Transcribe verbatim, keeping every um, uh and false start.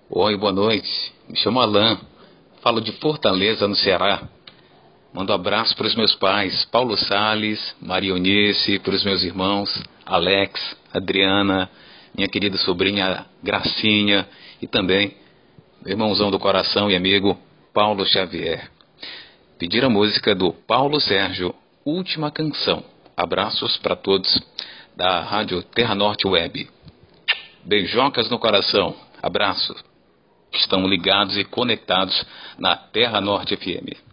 Oi, boa noite. Me chamo Alan. Falo de Fortaleza, no Ceará. Mando um abraço para os meus pais, Paulo Salles, Maria Eunice, para os meus irmãos, Alex, Adriana, minha querida sobrinha Gracinha e também meu irmãozão do coração e amigo Paulo Xavier. Pedir a música do Paulo Sérgio, Última Canção. Abraços para todos da Rádio Terra Norte Web. Beijocas no coração. Abraço. Estão ligados e conectados na Terra Norte F M.